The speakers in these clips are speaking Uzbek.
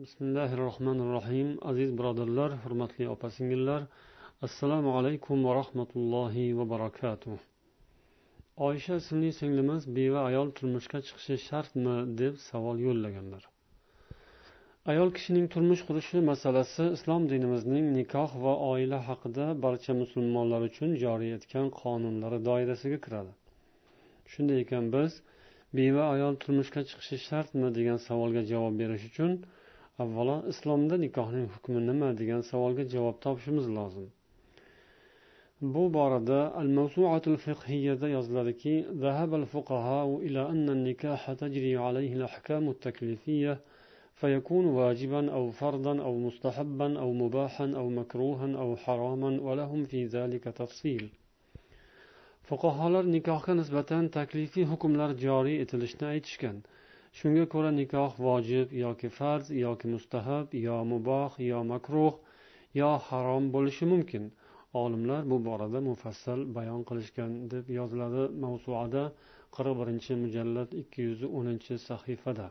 Bismillahirrohmanirrohim. Aziz birodarlar, hurmatli opa-singillar, assalomu alaykum va rahmatullohi va barakatuh. Oysha ismli singlimiz beva ayol turmushga chiqishi shartmi deb savol yo'llaganlar. Ayol kishining turmush qurishi masalasi islom dinimizning nikoh va oila haqida barcha musulmonlar uchun joriy etgan qonunlari doirasiga kiradi. Shunday ekan biz beva ayol turmushga chiqishi shartmi degan savolga javob berish uchun avvalo islomda nikohning hukmi nima degan savolga javob topishimiz lozim. Bu borada al-Mawsu'atul fiqhiyyada yoziladiki, "Zahaba al-fuqaha'u ila anna an-nikaha tajri 'alayhi al-ahkamu at-taklifiyya fayakunu wajiban aw fardan aw mustahabban aw mubahan aw makruhan aw haraman wa lahum fi zalika tafsil." Fuqaholar nikohga nisbatan taklifiy hukmlar joriy etilishini aytishgan. Shunga ko'ra nikoh vojib yoki farz yoki mustahab yo muboh yo makruh yo harom bo'lishi mumkin. Olimlar bu borada mufassal bayon qilishgan deb yoziladi Mavsuada 41-mujallad 210-sahifada.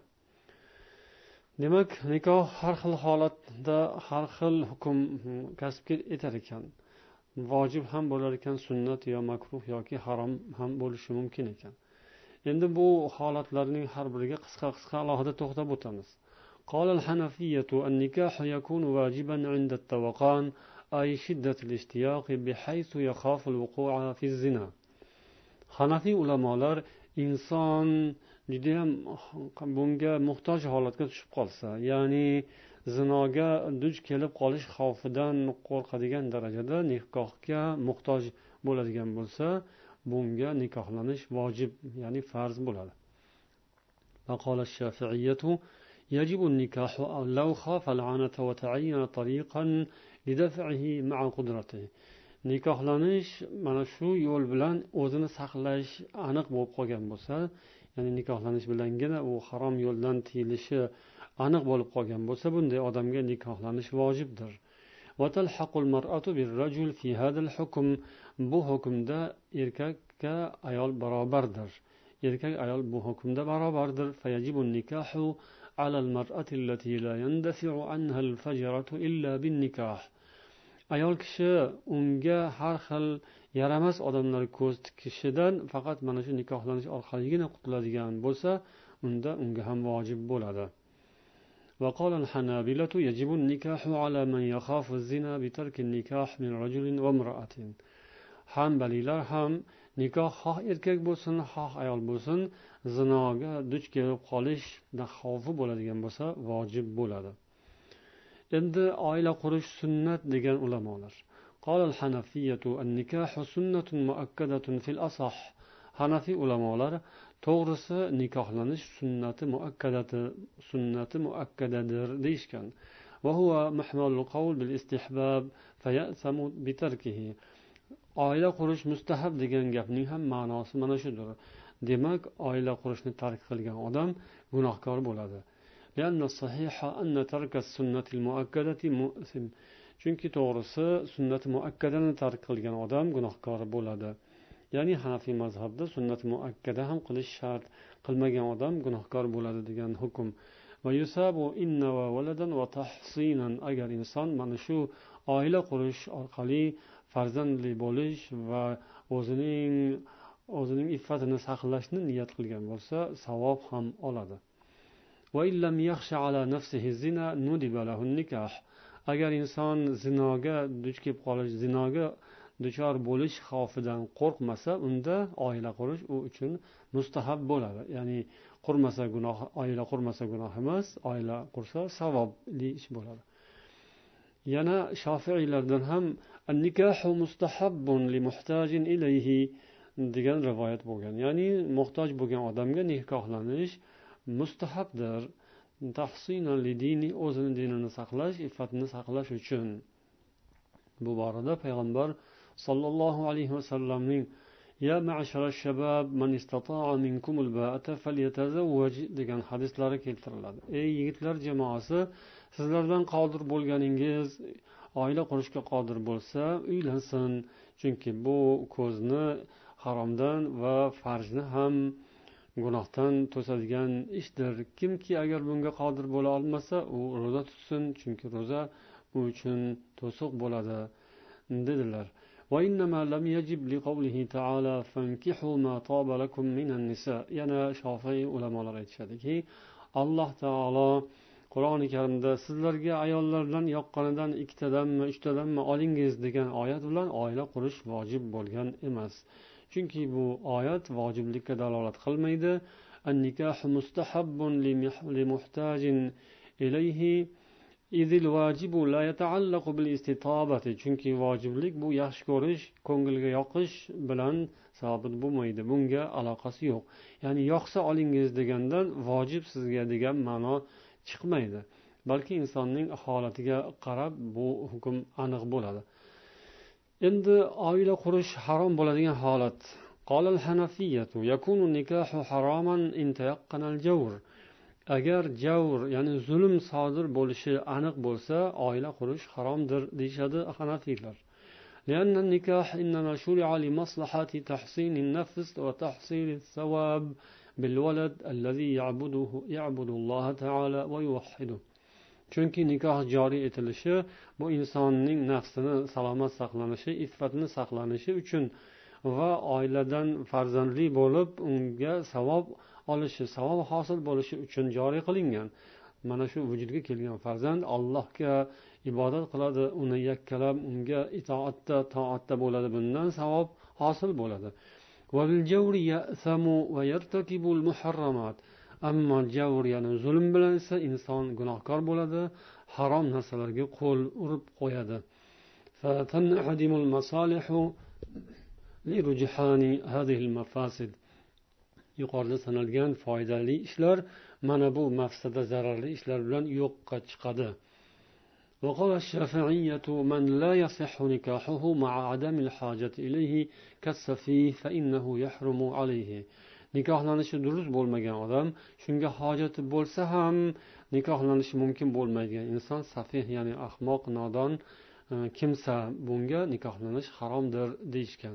Demak, nikoh har xil holatda har xil hukm kasb etar ekan. Vojib ham bo'lar ekan, sunnat yo makruh yoki harom ham bo'lishi mumkin ekan. Endi bu holatlarning har biriga qisqa alohida to'xtab o'tamiz. Qala al-Hanafiyyatu an-nikahu yakunu wajiban 'inda at-tawaqan ay shiddat al-ishtiyaq bihaythu yakhafu al-wuqu'a fi az-zina. Hanafiy ulamolar inson juda ham bunga muhtoj holatga tushib qolsa, ya'ni zinoga duch kelib qolish xavfidan qo'rqadigan darajada nikohga muhtoj bo'ladigan bo'lsa, bunga nikohlanish vojib, ya'ni farz bo'ladi. Faqala ash-Shafi'iyyatu yajibu an-nikahu law khafa al-'anata wa ta'ayyana tariqan lidaf'ihi ma'a qudratihi. Nikohlanish mana shu yo'l bilan o'zini saqlash aniq bo'lib qolgan bo'lsa, ya'ni nikohlanish bilangina u harom yo'ldan tiyilishi aniq bo'lib qolgan bo'lsa, bunday odamga nikohlanish vojibdir. وتلحق المرأة بالرجل في هذا الحكم. Bu hukmda erkakka ayol barobardir. Erkak ayol bu hukmda barobardir. فيجب النكاح على المرأة التي لا يندفع عنها الفجرة إلا بالنكاح. Ayol kishi unga har xil yaramas odamlar ko'z tikishidan faqat mana shu nikohlanish orqaligina qutuladigan bo'lsa, unda unga ham vojib bo'ladi. وقال الحنابلة يجب النكاح على من يخاف الزنا بترك النكاح من رجل وامرأة. Hanbalilar ham nikoh xoh erkak bo'lsin, xoh ayol bo'lsin, zinoga duch kelib qolish xavfi bo'ladigan bo'lsa, vojib bo'ladi. Endi oila qurish sunnat degan ulamolar. قال الحنفية النكاح سنة مؤكدة في الأصح. Hanafiy ulamolar to'g'risi nikohlanish sunnati muakkadadir deyishgan. Va huwa mahmalul qawl bil istihbab fayasamu bitarkihi. Oila qurish mustahab degan gapning ham ma'nosi mana shudir. Demak, oila qurishni tark qilgan odam gunohkor bo'ladi. Lianna sahiha anna tarka as-sunnati al-muakkadati mu'sim. Chunki to'g'risi sunnat muakkadani tark qilgan odam gunohkor bo'ladi. Ya'ni Hanafiy mazhabda sunnat muakkada ham qilish shart, qilmagan odam gunohkor bo'ladi degan hukm. Va yusabu inna va waladan va tahsinan. Agar inson mana shu oila qurish orqali farzandli bo'lish va o'zining iffatini saqlashni niyat qilgan bo'lsa, savob ham oladi. Va illam yakhsha ala nafsihi zina nudiba lahu an-nikah. Agar inson zinoga duch kelib qolish, zinoga duchor bo'lish xavfidan qo'rqmasa, unda oila qurish u uchun mustahab bo'ladi. Ya'ni qurmasa gunoh, oila qurmasa gunoh emas, oila qursa savobli ish bo'ladi. Yana Shofi'iylardan ham an-nikahu mustahabbun li muhtajin ilayhi degan rivoyat bo'lgan. Ya'ni muhtoj bo'lgan odamga nikohlanish mustahabdir. Tahsinan li dini, o'zining dinini saqlash, iffatini saqlash uchun. Bu borada payg'ambar sallallohu alayhi vasallamning ya ma'shara shabab man istata'a minkumul ba'ata falyatazawwaj degan hadislari keltiriladi. Ey yigitlar jamoasi, sizlardan qodir bo'lganingiz oila qurishga qodir bo'lsa, uylansin. Chunki bu ko'zni haromdan va farjni ham gunohdan to'sadigan ishdir. Kimki agar bunga qodir bo'la olmasa, u ro'za tutsin, chunki ro'za u uchun to'siq bo'ladi dedilar. وإنما لم يجب لقوله تعالى فانكحوا ما طاب لكم من النساء. yana Shofiy ulamolar aytishadiki, Alloh taolo Qur'oni Karimda sizlarga ayollardan yoqqanidan ikkitadanmi, uchtadanmi olingiz degan oyat bilan oila qurish vojib bo'lgan emas. Chunki bu oyat vojiblikka dalolat qilmaydi. An-nikahu mustahabbun li muhtajin ilayhi idil vajibu la yata'allaqu bil istitobati. Chunki vojiblik bu yaxshi ko'rish, ko'ngilga yoqish bilan sabit bo'lmaydi. Bunga aloqasi yo'q. Ya'ni yoqsa olingiz degandan vojib sizga degan ma'no chiqmaydi. Balki insonning holatiga qarab bu hukm aniq bo'ladi. Endi oila qurish harom bo'ladigan holat. Qolal hanafiyatu yakunu nikahu haraman in tayaqqana al-jawr. Agar javr, ya'ni zulm sodir bo'lishi aniq bo'lsa, oila qurish haromdir deyshadi hanafiylar. لأن النكاح إنما شرع لمصلحة تحسين النفس وتحصيل الثواب بالولد الذي يعبد الله تعالى ويوحده. Chunki nikoh joriy etilishi bu insonning nafsini salomat saqlanishi, iffatini saqlanishi uchun va oiladan farzandli bo'lib unga savob olishi, savob hosil bo'lishi uchun joriy qilingan. Mana shu vujudga kelgan farzand Allohga ibodat qiladi, uni yakkalab unga toatda bo'ladi, bundan savob hosil bo'ladi. Va bil jawri ya'samu va yartakibul muharramat. Ammo javr, ya'ni zulm bilan esa inson gunohkor bo'ladi, harom narsalarga qo'l urib qo'yadi. Fa tanhadimul masalihu li rujhani hadhihi al mafasid. Yuqorida sanalgan foydali ishlar mana bu mafsada zararli ishlar bilan yo'qqa chiqadi. وقال الشافعية من لا يصح نكاحه مع عدم الحاجة إليه كالسفيه فإنه يحرم عليه. Nikohlanishi durust bo'lmagan odam, shunga hojati bo'lsa ham nikohlanishi mumkin bo'lmaydigan inson, safih ya'ni ahmoq, nodon kimsa, bunga nikohlanish haromdir deyishgan.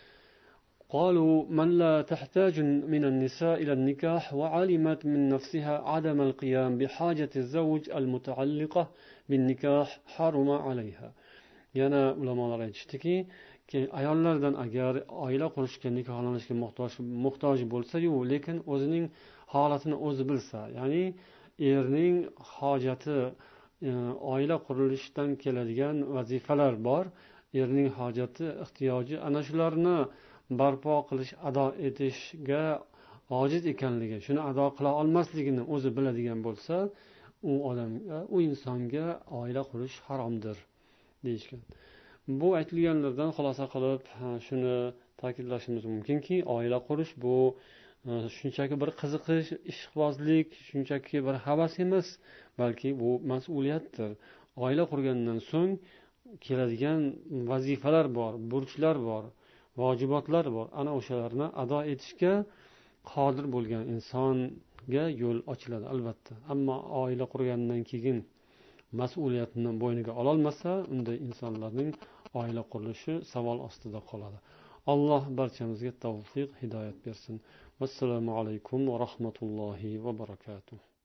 قالوا من لا تحتاج من النساء إلى النكاح وعلمت من نفسها عدم القيام بحاجة الزوج المتعلقة بالنكاح حرم عليها. yana ulamolar aytishdiki, ayollardan agar oila qurishga, nikohlanishga muhtoj bo'lsa-yu, lekin o'zining holatini o'zi bilsa, ya'ni erning hojati, oila qurilishidan keladigan vazifalar bor, erning hojati, ehtiyoji, ana shularni barpo qilish, ado etishga ojiz ekanligi, shuni ado qila olmasligini o'zi biladigan bo'lsa, u odamga, u insonga oila qurish haromdir deyishgan. Bu aytilganlardan xulosa qilib shuni ta'kidlashimiz mumkinki, oila qurish bu shunchaki bir qiziqish, ishqibozlik, shunchaki bir havas emas, balki bu mas'uliyatdir. Oila qurgandan so'ng keladigan vazifalar bor, burchlar bor, vojibotlar bor. Ana o'shalarni ado etishga qodir bo'lgan insonga yo'l ochiladi albatta. Ammo oila qurgandan keyin mas'uliyatni bo'yniga ololmasa, unda insonlarning oila qurilishi savol ostida qoladi. Alloh barchamizga tavfiq, hidoyat bersin. Vassalomu alaykum va rahmatullohi va barakatuh.